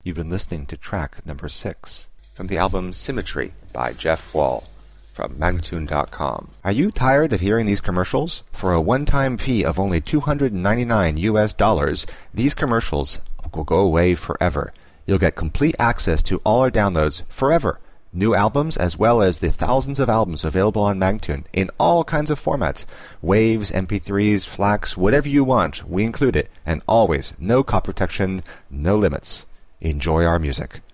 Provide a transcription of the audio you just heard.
You've been listening to track number 6 from the album Symmetry by Jeff Wall from Magnatune.com. Are you tired of hearing these commercials? For a one-time fee of only $299, these commercials will go away forever. You'll get complete access to all our downloads forever. New albums as well as the thousands of albums available on Magnatune in all kinds of formats. Waves, MP3s, FLACs, whatever you want, we include it. And always, no copy protection, no limits. Enjoy our music.